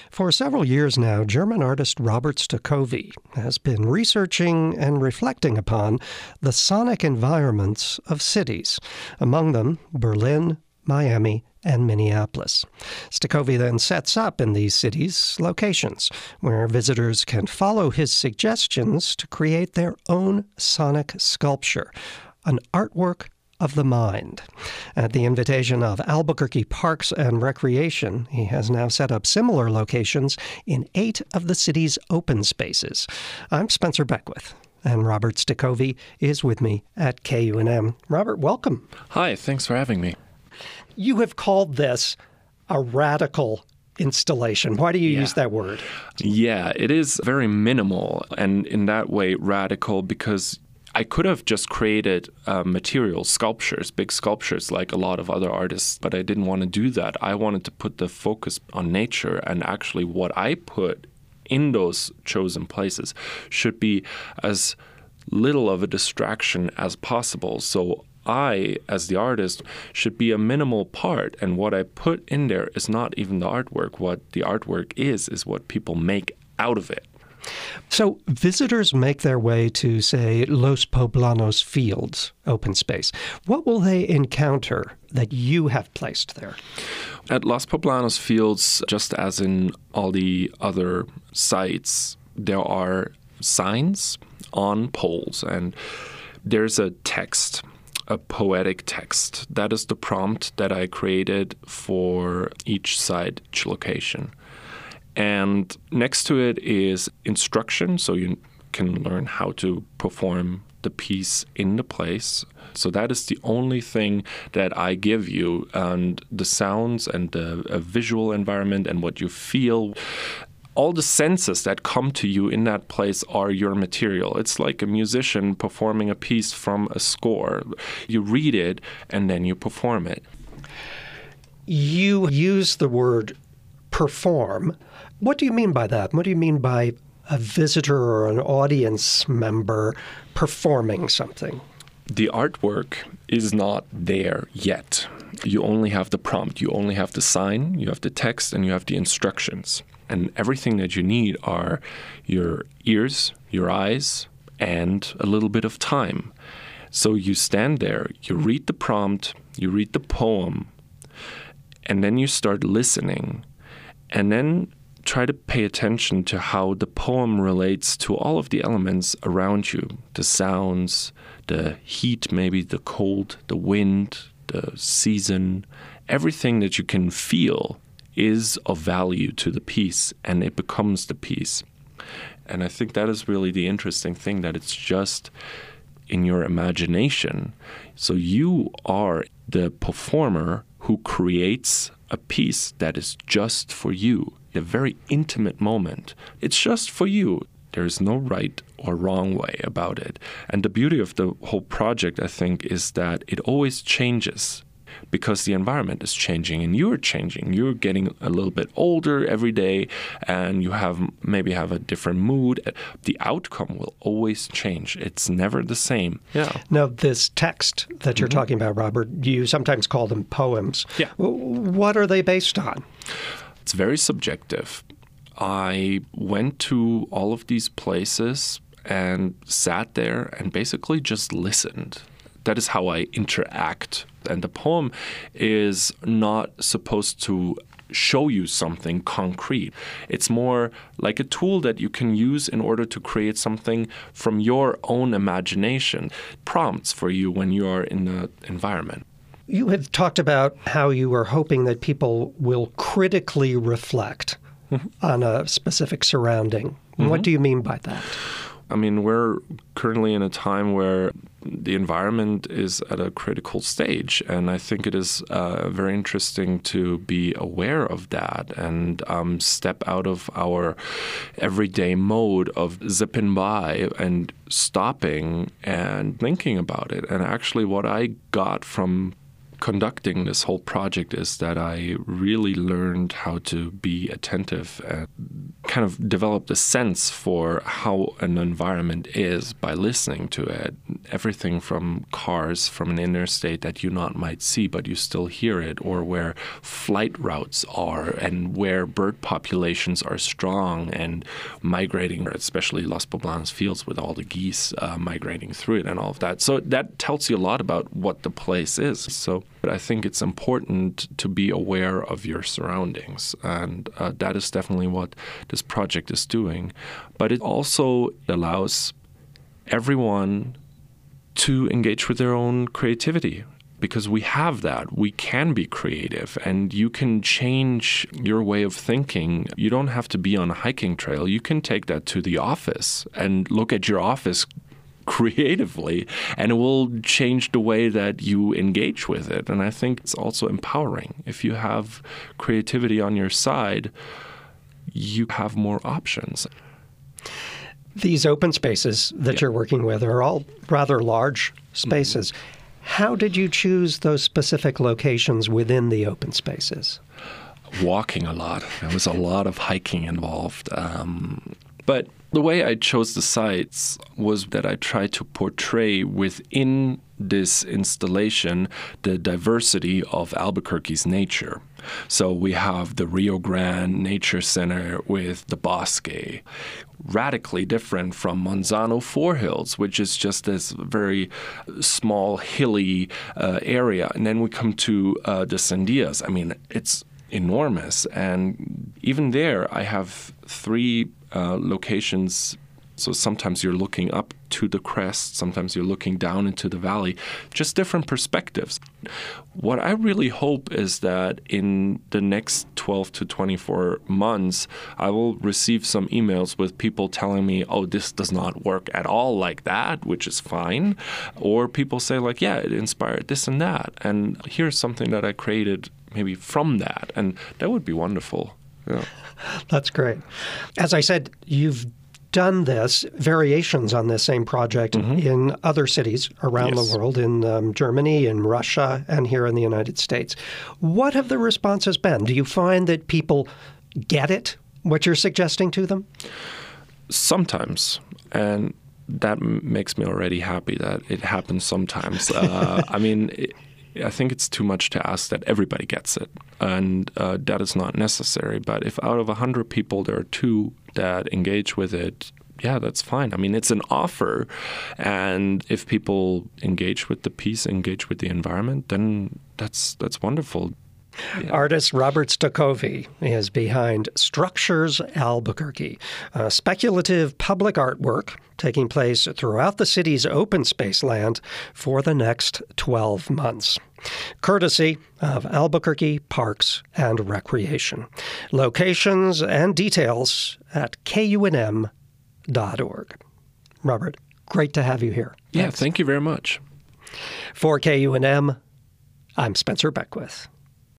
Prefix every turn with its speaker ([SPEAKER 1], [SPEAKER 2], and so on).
[SPEAKER 1] For several years now, German artist Robert Stöckowitz has been researching and reflecting upon the sonic environments of cities, among them Berlin, Miami, and Minneapolis. Stöckowitz then sets up in these cities locations where visitors can follow his suggestions to create their own sonic sculpture, an artwork of the mind. At the invitation of Albuquerque Parks and Recreation, he has now set up similar locations in 8 of the city's open spaces. I'm Spencer Beckwith, and Robert Stöckowitz is with me at KUNM. Robert, welcome.
[SPEAKER 2] Hi, thanks for having me.
[SPEAKER 1] You have called this a radical installation. Why do you use that word?
[SPEAKER 2] Yeah, it is very minimal, and in that way radical, because I could have just created material sculptures, big sculptures like a lot of other artists, but I didn't want to do that. I wanted to put the focus on nature, and actually what I put in those chosen places should be as little of a distraction as possible. So I, as the artist, should be a minimal part, and what I put in there is not even the artwork. What the artwork is what people make out of it.
[SPEAKER 1] So visitors make their way to, say, Los Poblanos Fields open space. What will they encounter that you have placed there?
[SPEAKER 2] At Los Poblanos Fields, just as in all the other sites, there are signs on poles, and there's a text, a poetic text. That is the prompt that I created for each site, each location. And next to it is instruction, so you can learn how to perform the piece in the place. So that is the only thing that I give you, and the sounds and the visual environment and what you feel. All the senses that come to you in that place are your material. It's like a musician performing a piece from a score. You read it and then you perform it.
[SPEAKER 1] You use the word perform. What do you mean by that? What do you mean by a visitor or an audience member performing something?
[SPEAKER 2] The artwork is not there yet. You only have the prompt. You only have the sign, you have the text, and you have the instructions. And everything that you need are your ears, your eyes, and a little bit of time. So you stand there, you read the prompt, you read the poem, and then you start listening. And then try to pay attention to how the poem relates to all of the elements around you. The sounds, the heat, maybe the cold, the wind, the season. Everything that you can feel is of value to the piece, and it becomes the piece. And I think that is really the interesting thing, that it's just in your imagination. So you are the performer who creates a piece that is just for you, a very intimate moment. It's just for you. There is no right or wrong way about it. And the beauty of the whole project, I think, is that it always changes because the environment is changing and you're changing. You're getting a little bit older every day, and you maybe have a different mood. The outcome will always change. It's never the same. Yeah.
[SPEAKER 1] Now, this text that you're talking about, Robert, you sometimes call them poems.
[SPEAKER 2] Yeah.
[SPEAKER 1] What are they based on?
[SPEAKER 2] It's very subjective. I went to all of these places and sat there and basically just listened. That is how I interact. And the poem is not supposed to show you something concrete. It's more like a tool that you can use in order to create something from your own imagination. Prompts for you when you are in the environment.
[SPEAKER 1] You have talked about how you are hoping that people will critically reflect on a specific surrounding. What do you mean by that?
[SPEAKER 2] I mean, we're currently in a time where the environment is at a critical stage, and I think it is very interesting to be aware of that and step out of our everyday mode of zipping by and stopping and thinking about it. And actually what I got from conducting this whole project is that I really learned how to be attentive and kind of developed a sense for how an environment is by listening to it. Everything from cars from an interstate that you not might see, but you still hear it, or where flight routes are and where bird populations are strong and migrating, especially Las Poblanas fields with all the geese migrating through it and all of that. So that tells you a lot about what the place is. So I think it's important to be aware of your surroundings, and that is definitely what this project is doing. But it also allows everyone to engage with their own creativity, because we have that. We can be creative, and you can change your way of thinking. You don't have to be on a hiking trail. You can take that to the office and look at your office creatively, and it will change the way that you engage with it. And I think it's also empowering. If you have creativity on your side, you have more options.
[SPEAKER 1] These open spaces that you're working with are all rather large spaces. How did you choose those specific locations within the open spaces?
[SPEAKER 2] Walking a lot. There was a lot of hiking involved. But the way I chose the sites was that I tried to portray within this installation the diversity of Albuquerque's nature. So we have the Rio Grande Nature Center with the Bosque, radically different from Manzano Forehills, which is just this very small, hilly area. And then we come to the Sandias. I mean, it's enormous. And even there, I have 3 locations. So sometimes you're looking up to the crest, sometimes you're looking down into the valley, just different perspectives. What I really hope is that in the next 12 to 24 months, I will receive some emails with people telling me, oh, this does not work at all like that, which is fine. Or people say like, yeah, it inspired this and that. And here's something that I created maybe from that. And that would be wonderful. Yeah.
[SPEAKER 1] That's great. As I said, you've done this, variations on this same project in other cities around the world, in Germany, in Russia, and here in the United States. What have the responses been? Do you find that people get it, what you're suggesting to them?
[SPEAKER 2] Sometimes. And that makes me already happy that it happens sometimes. I mean, I think it's too much to ask that everybody gets it, and that is not necessary. But if out of 100 people there are 2 that engage with it, yeah, that's fine. I mean, it's an offer, and if people engage with the piece, engage with the environment, then that's wonderful. Yeah.
[SPEAKER 1] Artist Robert Stokowy is behind Structures Albuquerque, a speculative public artwork taking place throughout the city's open space land for the next 12 months. Courtesy of Albuquerque Parks and Recreation. Locations and details at KUNM.org. Robert, great to have you here.
[SPEAKER 2] Yeah, thank you very much.
[SPEAKER 1] For KUNM, I'm Spencer Beckwith.